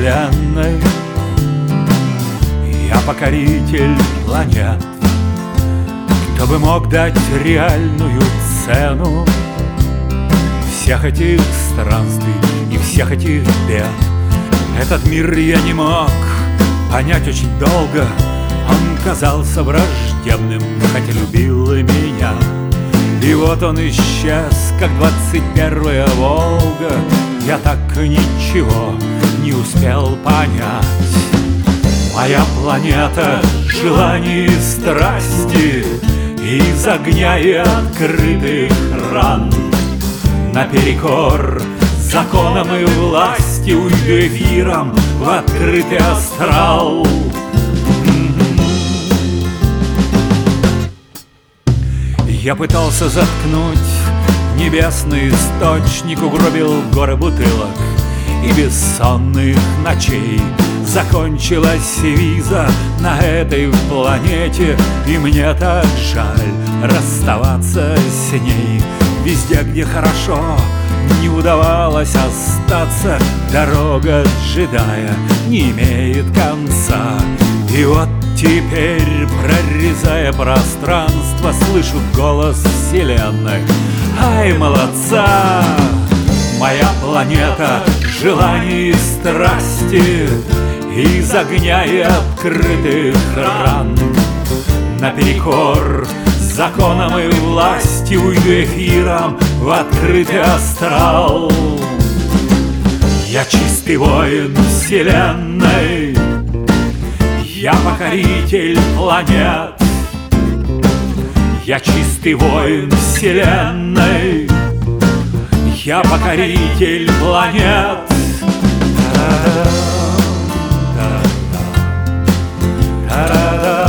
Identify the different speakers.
Speaker 1: вселенной. Я покоритель планет. Кто бы мог дать реальную цену всех этих странствий и всех этих бед? Этот мир я не мог понять очень долго. Он казался враждебным, хотя любил и меня. И вот он исчез, как 21-я Волга. Я так ничего не успел понять. Моя планета желаний и страсти, из огня и открытых ран. Наперекор законам и власти уйду эфиром в открытый астрал. Я пытался заткнуть небесный источник, угробил горы бутылок и бессонных ночей. Закончилась виза на этой планете, и мне так жаль расставаться с ней. Везде, где хорошо, не удавалось остаться. Дорога джедая не имеет конца. И вот теперь, прорезая пространство, слышу голос вселенной: ай, молодца! Моя планета желаний и страсти, из огня и открытых ран. Наперекор законам и власти уйду эфиром в открытый астрал. Я чистый воин вселенной, я покоритель планет. Я чистый воин вселенной, я покоритель планет. Та-да-да, та-да-да.